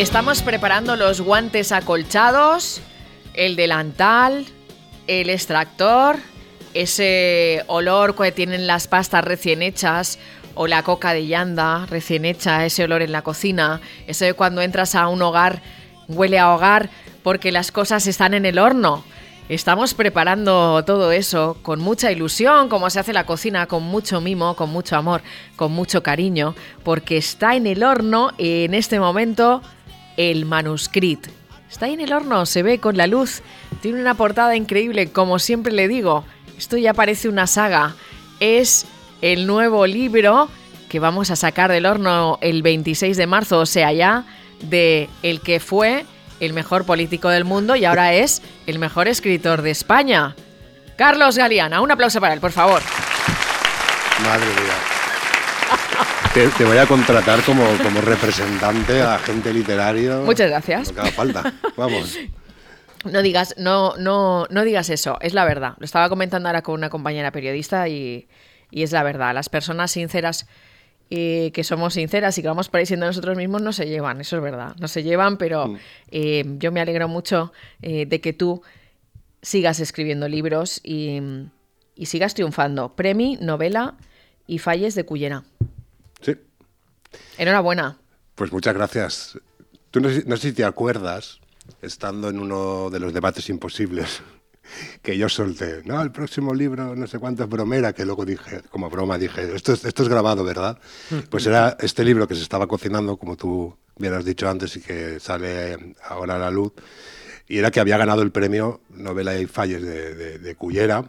Estamos preparando los guantes acolchados, el delantal, el extractor, ese olor que tienen las pastas recién hechas o la coca de llanda recién hecha, ese olor en la cocina, eso de cuando entras a un hogar, huele a hogar porque las cosas están en el horno. Estamos preparando todo eso con mucha ilusión, como se hace la cocina, con mucho mimo, con mucho amor, con mucho cariño, porque está en el horno en este momento el manuscrito. Está ahí en el horno, se ve con la luz, tiene una portada increíble, como siempre le digo, esto ya parece una saga, es el nuevo libro que vamos a sacar del horno el 26 de marzo, o sea ya, de el que fue el mejor político del mundo y ahora es el mejor escritor de España. Carlos Galeana, un aplauso para él, por favor. Madre mía. Te voy a contratar como representante a agente literario. Muchas gracias. Lo que haga falta. Vamos. No digas eso, es la verdad. Lo estaba comentando ahora con una compañera periodista y es la verdad. Las personas sinceras que somos sinceras y que vamos por ahí siendo nosotros mismos no se llevan, eso es verdad. No se llevan, pero yo me alegro mucho de que tú sigas escribiendo libros y sigas triunfando. Premi, novela y falles de Cullera. Sí. Enhorabuena. Pues muchas gracias. Tú no sé si te acuerdas, estando en uno de los debates imposibles, que yo solté, no, el próximo libro, no sé cuánto es bromera, que luego dije, como broma, dije, esto es grabado, ¿verdad? Pues era este libro que se estaba cocinando, como tú bien has dicho antes, y que sale ahora a la luz, y era que había ganado el premio Novela y Falles de Cullera.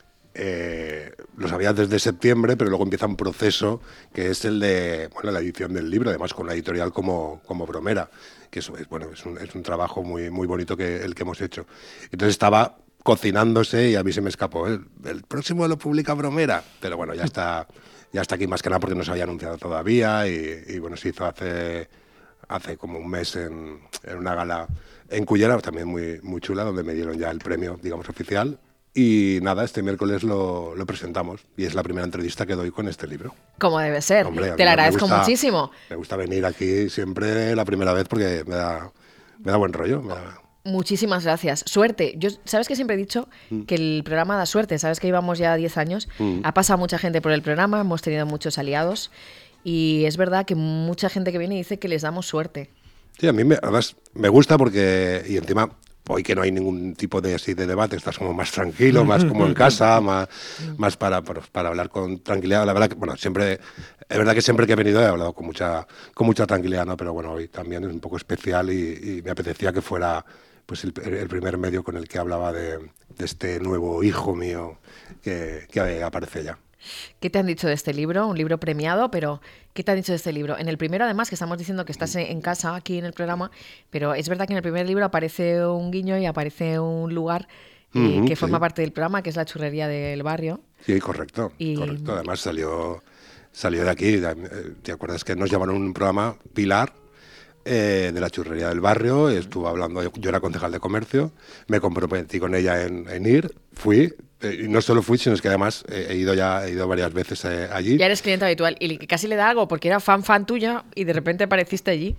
Lo sabía desde septiembre, pero luego empieza un proceso que es el de la edición del libro, además con la editorial como bromera, que es un trabajo muy, muy bonito el que hemos hecho. Entonces estaba cocinándose y a mí se me escapó. El próximo lo publica Bromera, pero bueno, ya está aquí más que nada porque no se había anunciado todavía y bueno, se hizo hace como un mes en una gala en Cullera, también muy, muy chula, donde me dieron ya el premio, digamos, oficial. Y nada, este miércoles lo presentamos y es la primera entrevista que doy con este libro. Como debe ser. Hombre, te lo agradezco muchísimo. Me gusta venir aquí siempre la primera vez porque me da buen rollo. Muchísimas gracias. Suerte. Yo, sabes que siempre he dicho que el programa da suerte. Sabes que llevamos ya 10 años. Ha pasado mucha gente por el programa, hemos tenido muchos aliados y es verdad que mucha gente que viene dice que les damos suerte. Sí, a mí además me gusta porque, y encima hoy que no hay ningún tipo de debate, estás como más tranquilo, más como en casa, más para hablar con tranquilidad. La verdad que, bueno, siempre, es verdad que siempre que he venido he hablado con mucha tranquilidad, ¿no? Pero bueno, hoy también es un poco especial y me apetecía que fuera pues el primer medio con el que hablaba de este nuevo hijo mío que aparece ya. ¿Qué te han dicho de este libro? Un libro premiado, pero ¿qué te han dicho de este libro? En el primero, además, que estamos diciendo que estás en casa, aquí en el programa, pero es verdad que en el primer libro aparece un guiño y aparece un lugar que forma parte del programa, que es la churrería del barrio. Sí, correcto. Además salió de aquí. ¿Te acuerdas que nos llamaron un programa Pilar? De la churrería del barrio, estuvo hablando, yo era concejal de comercio, me comprometí con ella en ir, fui, y no solo fui, sino es que además he ido varias veces allí. Ya eres cliente habitual, y casi le da algo, porque era fan tuya, y de repente apareciste allí.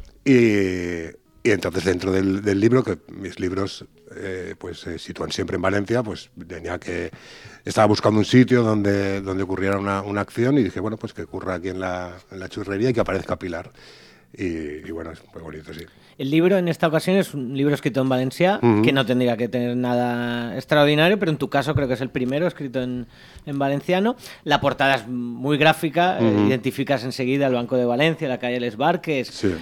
Y entonces dentro del libro, que mis libros pues se sitúan siempre en Valencia, pues tenía que... Estaba buscando un sitio donde ocurriera una acción, y dije, bueno, pues que ocurra aquí en la churrería y que aparezca Pilar. Y bueno, es muy bonito, sí. El libro en esta ocasión es un libro escrito en valencià, que no tendría que tener nada extraordinario, pero en tu caso creo que es el primero escrito en valenciano. La portada es muy gráfica, identificas enseguida el Banco de Valencia, la calle Les Barques. Sí.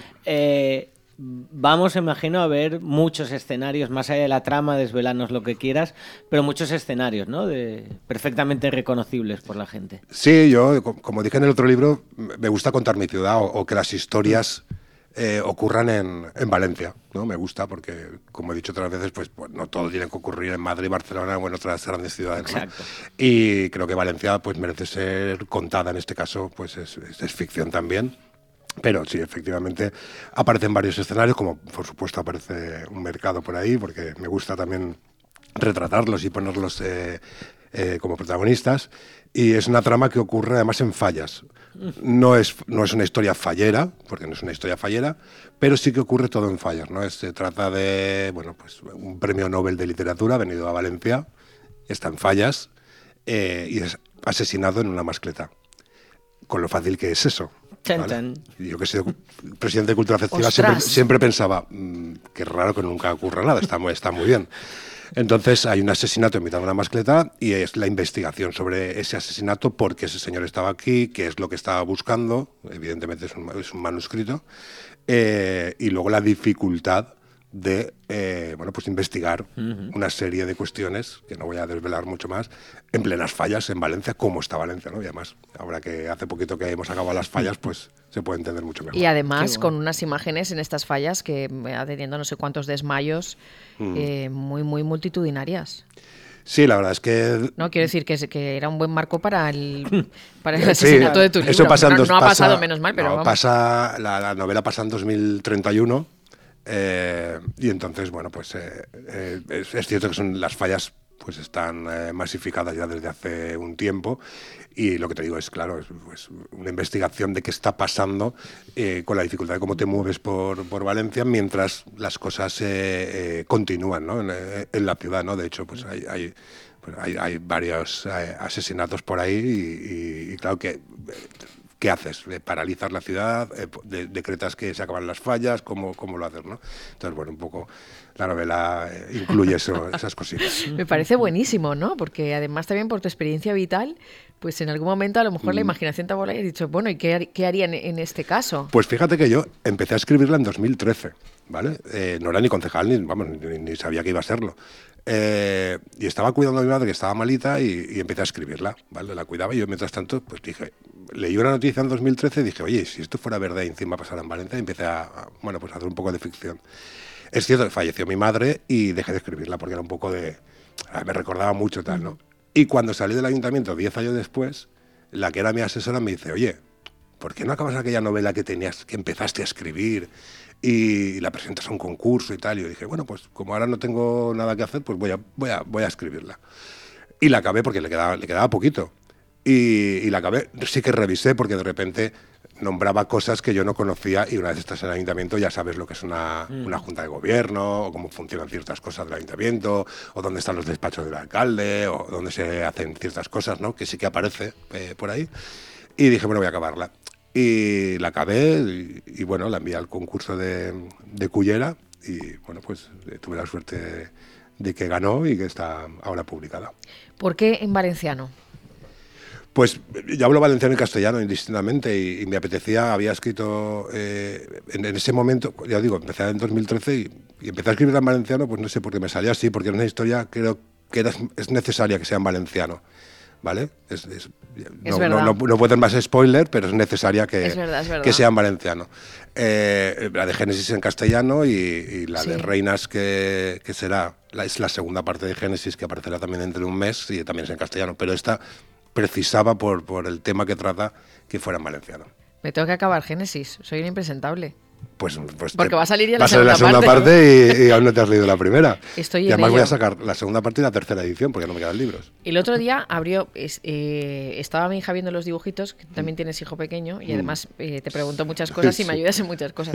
Vamos, imagino, a ver muchos escenarios, más allá de la trama, desvelanos lo que quieras, pero muchos escenarios, ¿no? Perfectamente reconocibles por la gente. Sí, yo, como dije en el otro libro, me gusta contar mi ciudad o que las historias ocurran en Valencia, ¿no? Me gusta porque, como he dicho otras veces, pues no todo tiene que ocurrir en Madrid, Barcelona o en otras grandes ciudades, ¿no? Exacto. Y creo que Valencia pues merece ser contada, en este caso, pues es ficción también. Pero sí, efectivamente, aparecen varios escenarios, como por supuesto aparece un mercado por ahí, porque me gusta también retratarlos y ponerlos como protagonistas, y es una trama que ocurre además en fallas. No es una historia fallera, porque no es una historia fallera, pero sí que ocurre todo en fallas, ¿no? Se trata de, bueno, pues un premio Nobel de literatura venido a Valencia, está en fallas y es asesinado en una mascleta. Con lo fácil que es eso. ¿Vale? Yo que soy presidente de Cultura Afectiva siempre pensaba, qué raro que nunca ocurra nada, está muy bien. Entonces hay un asesinato en mitad de una mascleta y es la investigación sobre ese asesinato, por qué ese señor estaba aquí, qué es lo que estaba buscando, evidentemente es un manuscrito, y luego la dificultad de bueno, pues investigar una serie de cuestiones, que no voy a desvelar mucho más, en plenas fallas en Valencia, cómo está Valencia, ¿no? Y además, ahora que hace poquito que hemos acabado las fallas, pues se puede entender mucho mejor. Y además con unas imágenes en estas fallas que teniendo no sé cuántos desmayos muy multitudinarias. Sí, la verdad es que... No, quiero decir que era un buen marco para el asesinato de tu libro. Eso pasa no ha pasado, menos mal, pero no, vamos. La novela pasa en 2031 y entonces, bueno, pues es cierto que las fallas pues están masificadas ya desde hace un tiempo y lo que te digo es, claro, es pues, una investigación de qué está pasando con la dificultad de cómo te mueves por Valencia mientras las cosas continúan, ¿no? en la ciudad, ¿no? De hecho, pues hay varios asesinatos por ahí y claro que... ¿Qué haces? ¿Paralizar la ciudad? ¿Decretas que se acaban las fallas? ¿Cómo lo haces? ¿No? Entonces, bueno, un poco la novela incluye esas cositas. Me parece buenísimo, ¿no? Porque además también por tu experiencia vital, pues en algún momento a lo mejor la imaginación te ha volado y has dicho, bueno, ¿y qué harían en este caso? Pues fíjate que yo empecé a escribirla en 2013, ¿vale? No era ni concejal, ni sabía que iba a serlo. Y estaba cuidando a mi madre que estaba malita y empecé a escribirla, ¿vale? La cuidaba y yo mientras tanto pues dije, leí una noticia en 2013 y dije, oye, si esto fuera verdad y encima pasara en Valencia, y empecé a hacer un poco de ficción. Es cierto que falleció mi madre y dejé de escribirla porque era un poco de... me recordaba mucho tal, ¿no? Y cuando salí del ayuntamiento 10 años después, la que era mi asesora me dice, oye, ¿por qué no acabas aquella novela que empezaste a escribir y la presentas a un concurso y tal? Y yo dije, bueno, pues como ahora no tengo nada que hacer, pues voy a escribirla. Y la acabé porque le quedaba poquito. Y la acabé, sí que revisé porque de repente nombraba cosas que yo no conocía y una vez estás en el ayuntamiento ya sabes lo que es una junta de gobierno, o cómo funcionan ciertas cosas del ayuntamiento, o dónde están los despachos del alcalde, o dónde se hacen ciertas cosas, ¿no? Que sí que aparece por ahí. Y dije, bueno, voy a acabarla. Y la acabé y bueno, la envié al concurso de Cullera y bueno, pues tuve la suerte de que ganó y que está ahora publicada. ¿Por qué en valenciano? Pues yo hablo valenciano y castellano indistintamente y me apetecía, había escrito en ese momento, ya digo, empecé en 2013 y empecé a escribir en valenciano, pues no sé por qué me salía así, porque era una historia, creo que es necesaria que sea en valenciano, ¿vale? No puedo hacer más spoiler, pero es necesaria que sea en valenciano. La de Génesis en castellano y la de Reinas que será, es la segunda parte de Génesis que aparecerá también dentro de un mes y también es en castellano, pero esta precisaba por el tema que trata que fuera en valenciano. Me tengo que acabar Génesis, soy un impresentable. Pues porque va a salir ya la segunda parte y aún no te has leído la primera. Estoy y además voy a sacar la segunda parte y la tercera edición porque no me quedan libros. El otro día estaba mi hija viendo los dibujitos, que también tienes hijo pequeño y además te pregunto muchas cosas y me ayudas en muchas cosas.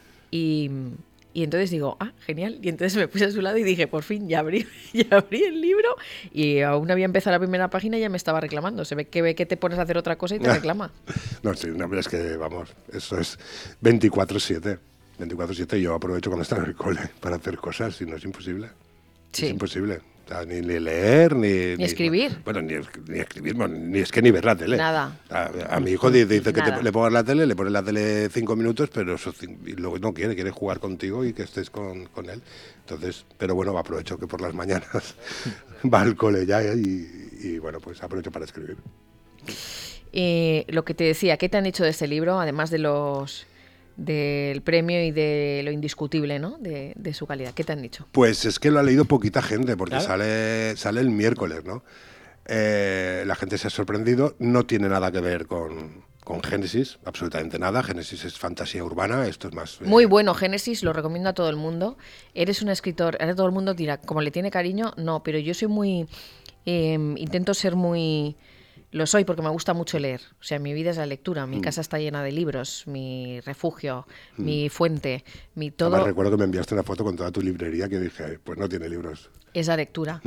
Y entonces digo, genial. Y entonces me puse a su lado y dije, por fin, ya abrí el libro. Y aún había empezado la primera página y ya me estaba reclamando. Se ve que te pones a hacer otra cosa y te reclama. No, sí, es que, vamos, eso es 24/7. 24/7 y yo aprovecho cuando está en el cole para hacer cosas, si no es imposible. Sí. Es imposible. O sea, ni leer, ni escribir. Bueno, ni escribir, ni ver la tele. Nada. A mi hijo dice que le pongas la tele, le pones la tele 5 minutos, pero y luego no quiere jugar contigo y que estés con él. Entonces, pero bueno, aprovecho que por las mañanas va al cole ya y bueno, pues aprovecho para escribir. Lo que te decía, ¿qué te han dicho de este libro, además del premio y de lo indiscutible, ¿no? de su calidad? ¿Qué te han dicho? Pues es que lo ha leído poquita gente, porque sale el miércoles, ¿no? La gente se ha sorprendido, no tiene nada que ver con Génesis, absolutamente nada. Génesis es fantasía urbana, esto es más... Muy bueno, Génesis, lo recomiendo a todo el mundo. Eres un escritor, ahora todo el mundo dirá, como le tiene cariño, no, pero yo soy muy... intento ser muy... Lo soy porque me gusta mucho leer. O sea, mi vida es la lectura. Mi casa está llena de libros, mi refugio, mi fuente, mi todo. Además, recuerdo que me enviaste una foto con toda tu librería que dije, pues no tiene libros. Es la lectura.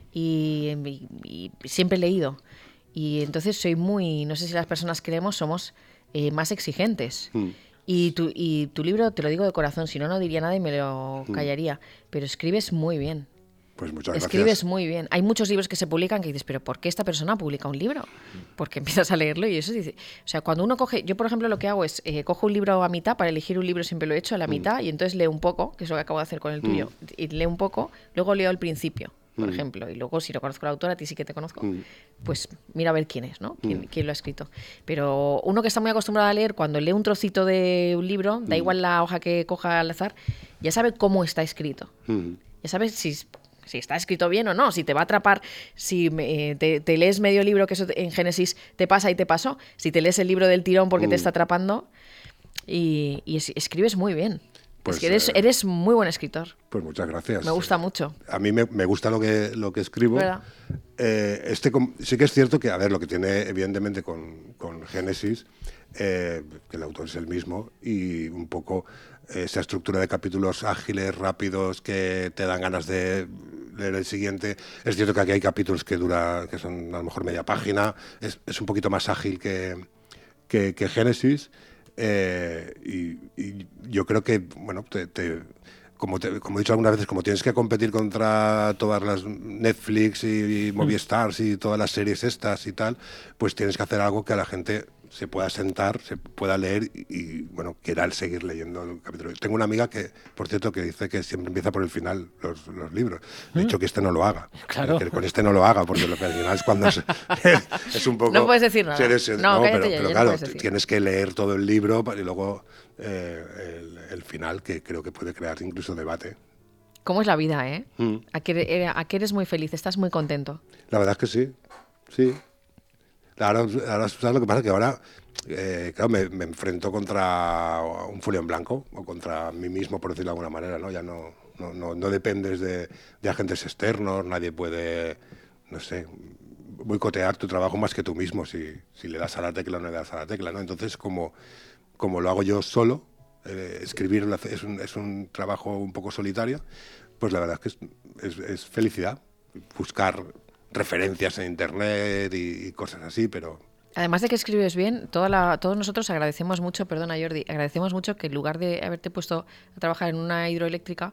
Y siempre he leído. Y entonces soy muy... No sé si las personas que leemos somos más exigentes. Y tu libro, te lo digo de corazón, si no, no diría nada y me lo callaría. Pero escribes muy bien. Pues muchas gracias. Escribes muy bien. Hay muchos libros que se publican que dices, pero ¿por qué esta persona publica un libro? Porque empiezas a leerlo y eso dice... O sea, cuando uno coge... Yo, por ejemplo, lo que hago es, cojo un libro a mitad, para elegir un libro siempre lo he hecho a la mitad, y entonces leo un poco, que es lo que acabo de hacer con el tuyo, y leo un poco, luego leo el principio, por ejemplo, y luego si no conozco al autor, a ti sí que te conozco, pues mira a ver quién es, ¿no? ¿Quién lo ha escrito? Pero uno que está muy acostumbrado a leer, cuando lee un trocito de un libro, da igual la hoja que coja al azar, ya sabe cómo está escrito. Ya sabes si está escrito bien o no, si te va a atrapar, si te lees medio libro, que eso en Génesis te pasa y te pasó, si te lees el libro del tirón porque te está atrapando, y escribes muy bien. Pues es que eres muy buen escritor. Pues muchas gracias. Me gusta mucho. A mí me gusta lo que escribo. Sí que es cierto que, a ver, lo que tiene evidentemente con Génesis, que el autor es el mismo, y un poco esa estructura de capítulos ágiles, rápidos, que te dan ganas de leer el siguiente. Es cierto que aquí hay capítulos que son a lo mejor media página, es un poquito más ágil que Génesis, y yo creo que, bueno, como he dicho algunas veces, como tienes que competir contra todas las Netflix y Movistars y todas las series estas y tal, pues tienes que hacer algo que a la gente se pueda sentar, se pueda leer y bueno, quiera seguir leyendo el capítulo. Tengo una amiga que, por cierto, que dice que siempre empieza por el final los libros. De hecho, que este no lo haga. Claro. Que con este no lo haga, porque lo que al final es cuando es un poco... No puedes decir nada. Pero claro, tienes que leer todo el libro y luego el final, que creo que puede crear incluso debate. ¿Cómo es la vida, eh? ¿A qué eres muy feliz? ¿Estás muy contento? La verdad es que sí, sí. Ahora ¿sabes lo que pasa? Que ahora, claro, me enfrento contra un folio en blanco, o contra mí mismo, por decirlo de alguna manera, ¿no? Ya no dependes de agentes externos, nadie puede, no sé, boicotear tu trabajo más que tú mismo, si le das a la tecla o no le das a la tecla, ¿no? Entonces, como lo hago yo solo, escribir es un trabajo un poco solitario, pues la verdad es que es felicidad, buscar referencias en internet y cosas así, pero... Además de que escribes bien, todos nosotros agradecemos mucho, perdona Jordi, agradecemos mucho que en lugar de haberte puesto a trabajar en una hidroeléctrica,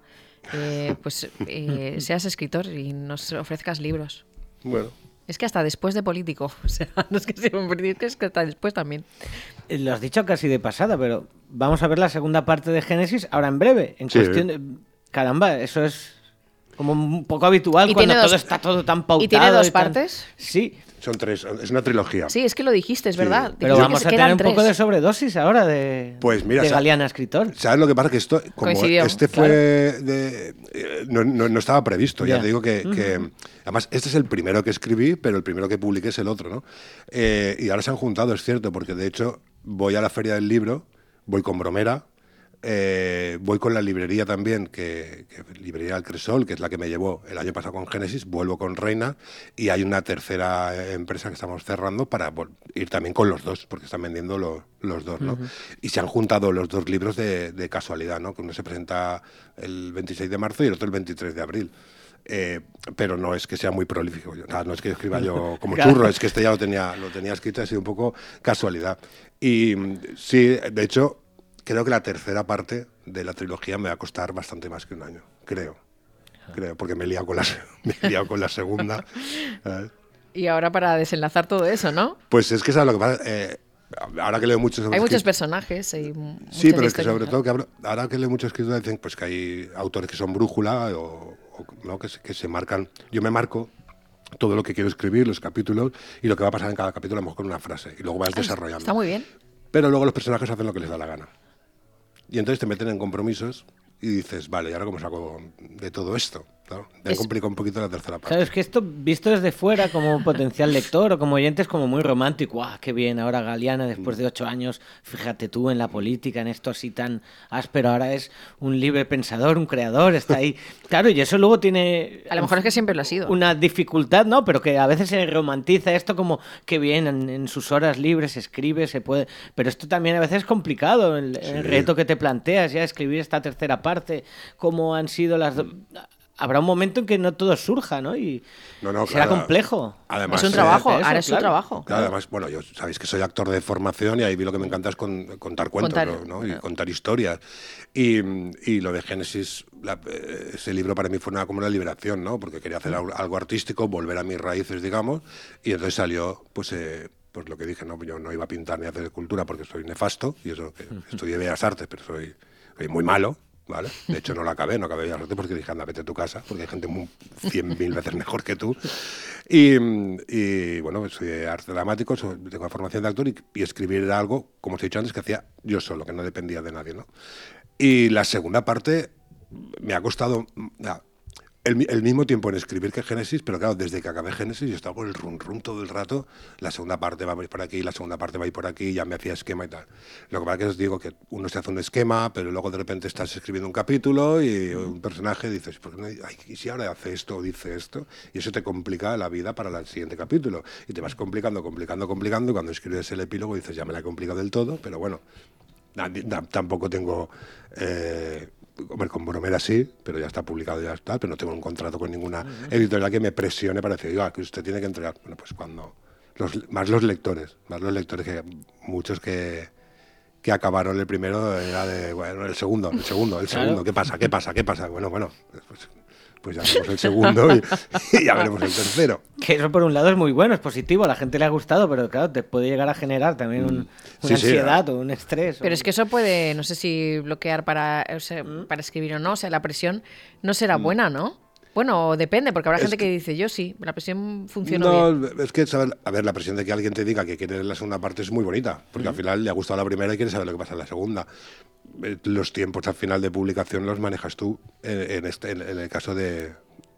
seas escritor y nos ofrezcas libros. Bueno. Es que hasta después de político, o sea, no es que sea un político, es que hasta después también. Lo has dicho casi de pasada, pero vamos a ver la segunda parte de Génesis ahora en breve. En cuestión de... Caramba, eso es como un poco habitual cuando todo está todo tan pautado. ¿Y tiene dos partes? Sí. Son tres, es una trilogía. Sí, es que lo dijiste, es verdad. Pero vamos a tener un poco de sobredosis ahora de Galeana escritor. ¿Sabes lo que pasa? Que esto, como coincidió, este fue no estaba previsto. Ya te digo que además este es el primero que escribí, pero el primero que publiqué es el otro, ¿no? Y ahora se han juntado, es cierto, porque de hecho voy a la Feria del Libro, voy con Bromera, voy con la librería también, librería del Cresol, que es la que me llevó el año pasado con Génesis, vuelvo con Reina, y hay una tercera empresa que estamos cerrando para ir también con los dos, porque están vendiendo los dos, ¿no? Y se han juntado los dos libros de casualidad, ¿no? Que uno se presenta el 26 de marzo y el otro el 23 de abril. Pero no es que sea muy prolífico, no es que escriba yo como churro, es que este ya lo tenía escrito, ha sido un poco casualidad. Y sí, de hecho, creo que la tercera parte de la trilogía me va a costar bastante más que un año, creo, porque me he liado con la segunda. Y ahora para desenlazar todo eso, ¿no? Pues es que sabes lo que pasa, ahora que leo mucho... Hay muchos personajes. Sí, pero es que sobre todo que ahora que leo mucho escritura dicen pues que hay autores que son brújula o ¿no? que se marcan. Yo me marco todo lo que quiero escribir, los capítulos, y lo que va a pasar en cada capítulo a lo mejor con una frase, y luego vas desarrollando. Está muy bien. Pero luego los personajes hacen lo que les da la gana. Y entonces te meten en compromisos y dices, vale, ¿y ahora cómo saco de todo esto? Claro, me complica un poquito la tercera parte. Claro, es que esto, visto desde fuera, como potencial lector o como oyente, es como muy romántico. ¡Guau, qué bien! Ahora Galeana, después de 8 años, fíjate tú en la política, en esto así tan áspero, ahora es un libre pensador, un creador, está ahí. Claro, y eso luego tiene... A lo mejor es que siempre lo ha sido. Una dificultad, ¿no? Pero que a veces se romantiza esto como que bien, en sus horas libres escribe, se puede... Pero esto también a veces es complicado, el reto que te planteas ya, escribir esta tercera parte, cómo han sido las... Habrá un momento en que no todo surja, ¿no? Y será complejo. Además, es un trabajo, ahora es un trabajo. Claro, además, bueno, yo sabéis que soy actor de formación y ahí lo que me encanta es contar cuentos, ¿no? Y contar historias. Y lo de Génesis, ese libro para mí fue como una liberación, ¿no? Porque quería hacer algo artístico, volver a mis raíces, digamos, y entonces salió, pues lo que dije, ¿no? Yo no iba a pintar ni a hacer escultura porque soy nefasto, y eso que estudié Bellas Artes, pero soy muy malo. ¿Vale? De hecho, no acabé Bellas Artes porque dije, anda, vete a tu casa, porque hay gente 100.000 veces mejor que tú. Y bueno, soy arte dramático, tengo formación de actor y escribir era algo, como os he dicho antes, que hacía yo solo, que no dependía de nadie, ¿no? Y la segunda parte me ha costado el mismo tiempo en escribir que Génesis, pero claro, desde que acabé Génesis yo estaba por el rum todo el rato, la segunda parte va a ir por aquí, la segunda parte va a ir por aquí, ya me hacía esquema y tal. Lo que pasa es que os digo que uno se hace un esquema, pero luego de repente estás escribiendo un capítulo y un personaje dices, ¿y si ahora hace esto o dice esto? Y eso te complica la vida para el siguiente capítulo. Y te vas complicando, y cuando escribes el epílogo dices, ya me la he complicado del todo, pero bueno, tampoco tengo... Hombre, con Bromera sí, pero ya está publicado, ya está, pero no tengo un contrato con ninguna editorial que me presione para decir, que usted tiene que entregar. Bueno, pues cuando... Más los lectores, que muchos que acabaron el primero era de, bueno, el segundo, claro. ¿Qué pasa? Bueno, pues ya veremos el segundo y ya veremos el tercero. Que eso por un lado es muy bueno, es positivo, a la gente le ha gustado, pero claro, te puede llegar a generar también una ansiedad o un estrés. Pero es que eso puede, no sé si bloquear para escribir o no, o sea, la presión no será buena, ¿no? Bueno, depende, porque habrá gente que dice, yo sí, la presión funciona bien. No, es que, la presión de que alguien te diga que quiere la segunda parte es muy bonita, porque al final le ha gustado la primera y quiere saber lo que pasa en la segunda. Los tiempos al final de publicación los manejas tú, en el caso de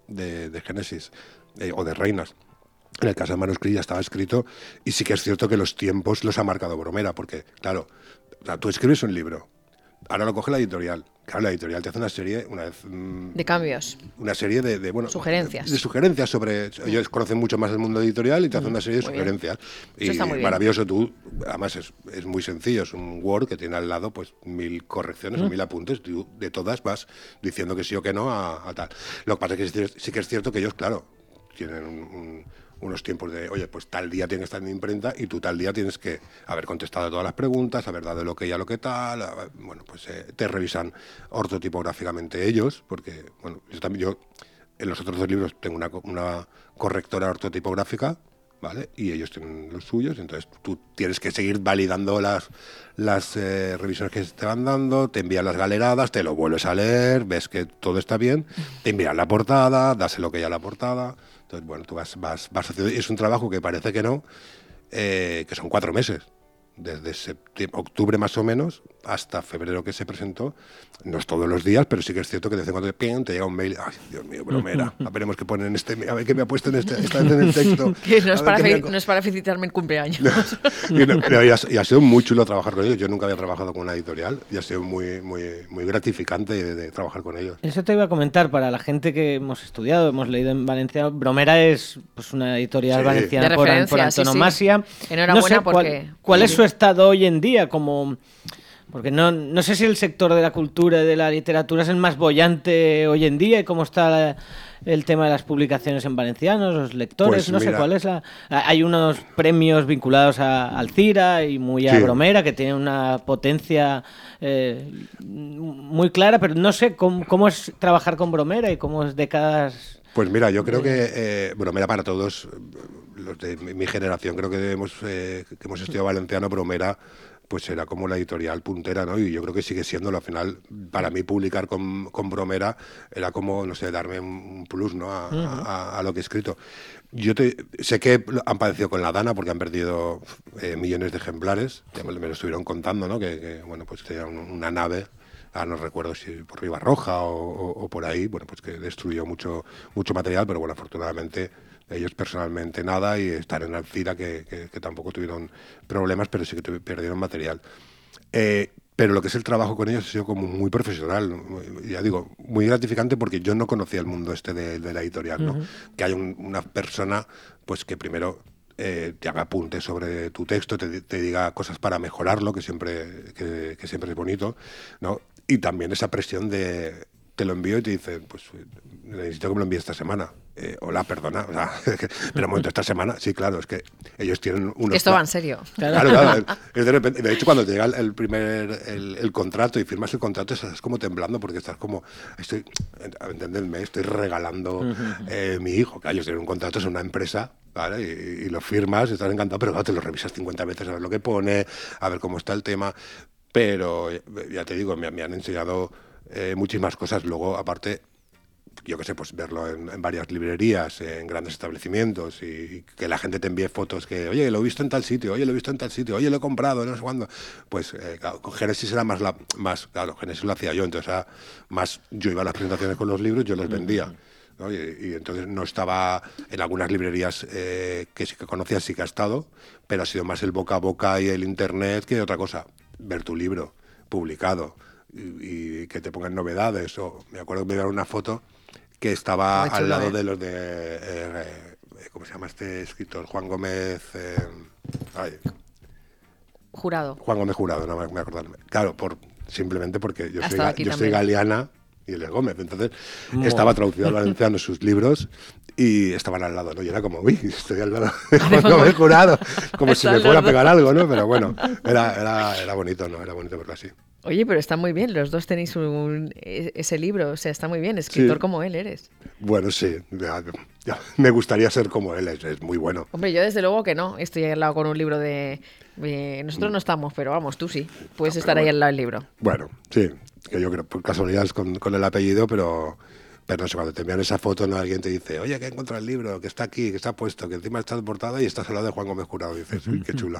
Génesis o de Reinas. En el caso de Manuscrito ya estaba escrito y sí que es cierto que los tiempos los ha marcado Bromera, porque, claro, tú escribes un libro, ahora lo coge la editorial. Claro, la editorial te hace una serie, una vez... de cambios. Una serie de sugerencias. De sugerencias sobre... Ellos conocen mucho más el mundo editorial y te hacen una serie de sugerencias. Eso está muy bien. Maravilloso. Tú, además, es muy sencillo. Es un Word que tiene al lado pues 1000 correcciones o 1000 apuntes. Tú de todas vas diciendo que sí o que no a tal. Lo que pasa es que sí que es cierto que ellos, claro, tienen unos tiempos de, oye, pues tal día tiene que estar en imprenta y tú tal día tienes que haber contestado todas las preguntas, haber dado lo que ya lo que tal, bueno, pues te revisan ortotipográficamente ellos, porque, bueno, yo en los otros 2 libros tengo una correctora ortotipográfica, ¿vale? Y ellos tienen los suyos, entonces tú tienes que seguir validando las revisiones que te van dando, te envían las galeradas, te lo vuelves a leer, ves que todo está bien, te envían la portada, das lo que ya la portada. Entonces, bueno, tú vas haciendo... Es un trabajo que parece que no, que son 4 meses. Desde octubre más o menos hasta febrero que se presentó. No es todos los días, pero sí que es cierto que de vez en cuando te llega un mail. Ay, Dios mío, Bromera. Veremos qué ponen a ver qué me ha puesto esta vez en el texto. Que no es para felicitarme en cumpleaños. Y ha sido muy chulo trabajar con ellos. Yo nunca había trabajado con una editorial y ha sido muy, muy, muy gratificante de trabajar con ellos. Eso te iba a comentar, para la gente que hemos estudiado, hemos leído en Valencia, Bromera es pues una editorial valenciana por antonomasia. Sí. Enhorabuena, porque... ¿Cuál es su estado hoy en día? Porque no sé si el sector de la cultura y de la literatura es el más boyante hoy en día y cómo está el tema de las publicaciones en valenciano, los lectores, pues no sé cuál es la... Hay unos premios vinculados a Alcira y muy a Bromera que tienen una potencia muy clara, pero no sé cómo es trabajar con Bromera y cómo es décadas... Pues mira, yo creo que Bromera para todos, los de mi generación, creo que hemos estudiado valenciano, Bromera pues era como la editorial puntera, ¿no? Y yo creo que sigue siéndolo. Al final, para mí publicar con Bromera era como, no sé, darme un plus, ¿no? A lo que he escrito. Yo sé que han padecido con la Dana porque han perdido millones de ejemplares, ya me lo estuvieron contando, ¿no? Que bueno, pues tenía una nave no recuerdo si por Ribarroja o por ahí, bueno, pues que destruyó mucho material, pero bueno, afortunadamente ellos personalmente nada, y están en Alcira que tampoco tuvieron problemas, pero sí que perdieron material. Pero lo que es el trabajo con ellos ha sido como muy profesional, ya digo, muy gratificante, porque yo no conocía el mundo de la editorial, ¿no? Que hay una persona pues que primero te haga apuntes sobre tu texto, te diga cosas para mejorarlo, que siempre es bonito, ¿no? Y también esa presión de te lo envío y te dicen, pues necesito que me lo envíe esta semana. Hola, perdona, o sea, pero un momento, esta semana, sí, claro, es que ellos tienen unos... Esto va en serio. Claro, es de repente, de hecho, cuando te llega el contrato y firmas el contrato, estás como temblando, porque estás como, entendedme, estoy regalando mi hijo, que ellos tienen un contrato, es una empresa, ¿vale? Y lo firmas, estás encantado, pero claro, te lo revisas 50 veces a ver lo que pone, a ver cómo está el tema, pero ya te digo, me han enseñado muchísimas cosas. Luego, aparte, yo qué sé, pues verlo en varias librerías, en grandes establecimientos, y que la gente te envíe fotos que, oye, lo he visto en tal sitio, oye, lo he visto en tal sitio, oye, lo he comprado, no sé cuándo. Pues claro, con Génesis era más, claro, Génesis lo hacía yo, entonces era más, yo iba a las presentaciones con los libros, yo los vendía, ¿no? Y entonces no estaba en algunas librerías que sí que conocía, sí que ha estado, pero ha sido más el boca a boca y el internet que otra cosa. Ver tu libro publicado y que te pongan novedades, o me acuerdo que me dieron una foto que estaba al lado de los de ¿cómo se llama este escritor? Juan Gómez Jurado. Juan Gómez Jurado, no me acordarme. Claro, simplemente porque yo soy galeana y él es Gómez, entonces estaba traducido al valenciano sus libros y estaban al lado, ¿no? Y era como, uy, estoy al lado de Juan Gómez Jurado, como si me fuera a pegar algo, ¿no? Pero bueno, era bonito, ¿no? Era bonito verlo así. Oye, pero está muy bien, los dos tenéis ese libro, o sea, está muy bien, escritor como él eres. Bueno, sí, ya, me gustaría ser como él, es muy bueno. Hombre, yo desde luego que no, estoy al lado con un libro de... nosotros no estamos, pero vamos, tú sí, puedes estar ahí al lado del libro. Bueno, sí, que yo creo, por casualidad es con el apellido, pero no sé, cuando te envían esa foto, ¿no? Alguien te dice, oye, que he encontrado el libro, que está aquí, que está puesto, que encima está portada y estás al lado de Juan Gómez Jurado, y dices, uy, qué chula.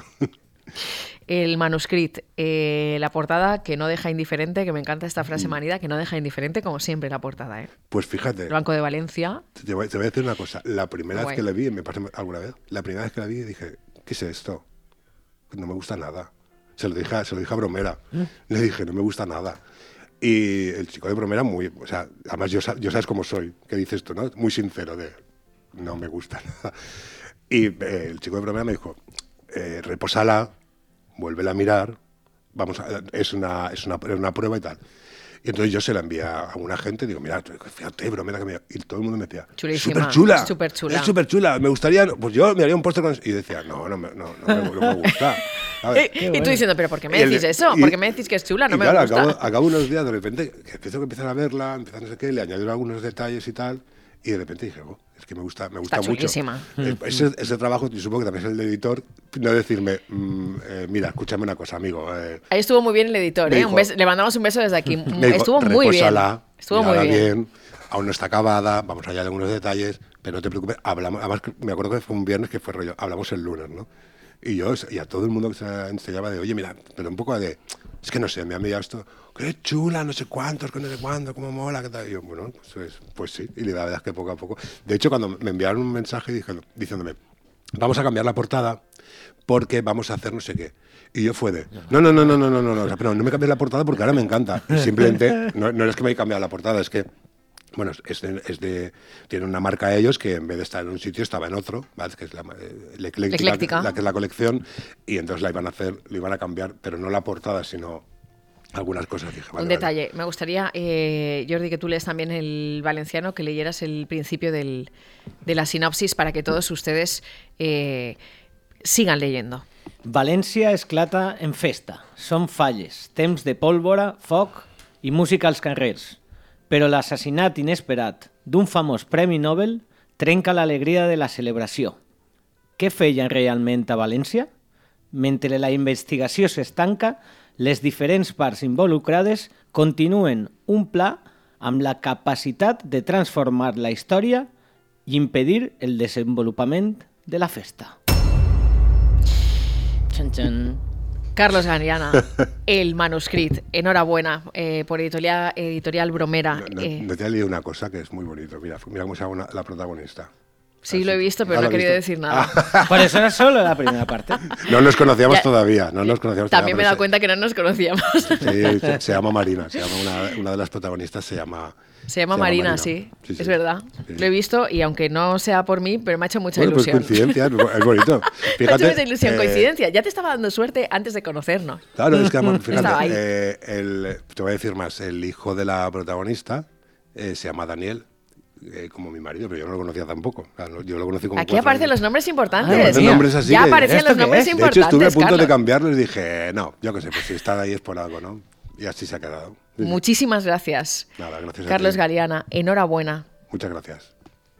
El manuscrito, la portada que no deja indiferente, que me encanta esta frase manida, que no deja indiferente, como siempre la portada, ¿eh? Pues fíjate. El Banco de Valencia. Te voy a decir una cosa, la primera vez que la vi, me pasó alguna vez, la primera vez que la vi dije, ¿qué es esto? No me gusta nada. Se lo dije a Bromera, le dije, no me gusta nada. Y el chico de Bromera o sea, además yo sabes cómo soy, que dices tú, ¿no? Muy sincero de, no me gusta nada. Y el chico de Bromera me dijo, repósala, vuélvela a mirar, es una prueba y tal. Y entonces yo se la envié a una gente, digo, mira, fíjate, Bromera, y todo el mundo me decía, súper chula, es súper chula, me gustaría, pues yo me haría un póster con eso. Y decía, no me gusta. Y tú diciendo, pero ¿por qué me decís eso? ¿Por qué me decís que es chula? No me gusta. Claro, acabo unos días, de repente, que empiezan a verla, empiezan no sé qué, le añadieron algunos detalles y tal, y de repente dije, es que me gusta está mucho. Chulísima. Ese trabajo, y supongo que también es el de editor, no decirme, mira, escúchame una cosa, amigo. Ahí estuvo muy bien el editor, ¿eh? Le mandamos un beso desde aquí. Estuvo muy bien. Estuvo muy bien. Aún no está acabada, vamos allá de algunos detalles, pero no te preocupes, hablamos, además me acuerdo que fue un viernes que fue rollo, hablamos el lunes, ¿no? Y a todo el mundo que se enseñaba de, oye, mira, pero un poco de, es que no sé, me ha enviado esto, qué chula, no sé cuántos, que no sé cuándo, cómo mola, qué tal. Y yo, bueno, pues sí, y la verdad es que poco a poco. De hecho, cuando me enviaron un mensaje diciéndome, vamos a cambiar la portada porque vamos a hacer no sé qué. Y yo fue de, no, o sea, pero no me cambies la portada porque ahora me encanta. Y simplemente, no es que me haya cambiado la portada, es que, bueno, tiene una marca ellos que en vez de estar en un sitio estaba en otro, ¿vale? Que es la Ecléctica, la que es la colección, y entonces lo iban a cambiar, pero no la portada, sino algunas cosas. Dije, un detalle, me gustaría, Jordi, que tú lees también el valenciano, que leyeras el principio de la sinopsis para que todos ustedes sigan leyendo. València esclata en festa. Són falles, temps de pólvora, foc i música als carrers. Però l'assassinat inesperat d'un famós Premi Nobel trenca l'alegria de la celebració. Què feien realment a València? Mentre la investigació s'estanca, les diferents parts involucrades continuen un pla amb la capacitat de transformar la història i impedir el desenvolupament de la festa. Xan, xan. Carlos Galeana, El manuscrito. Enhorabuena por editorial Bromera. No te he leído una cosa que es muy bonito. Mira cómo se llama la protagonista. Sí, lo he visto, pero no he querido decir nada. Por eso era solo la primera parte. No nos conocíamos todavía. También me he dado cuenta que no nos conocíamos. Sí, se llama Marina. Una de las protagonistas se llama Marina, sí. Es verdad. Sí. Lo he visto y aunque no sea por mí, pero me ha hecho mucha ilusión. Pues coincidencia, es bonito. Fíjate, me ha hecho mucha ilusión, coincidencia. Ya te estaba dando suerte antes de conocernos. Claro, es que además, fíjate, te voy a decir más, el hijo de la protagonista se llama Daniel. Como mi marido, pero yo no lo conocía tampoco. Claro, yo lo conocí como Aquí aparecen los nombres importantes. Ya aparecían los nombres importantes. De hecho, estuve a punto de cambiarlos y dije, no, yo qué sé, pues si está ahí es por algo, ¿no? Y así se ha quedado. Muchísimas gracias. Nada, gracias Carlos a ti. Galeana, enhorabuena. Muchas gracias.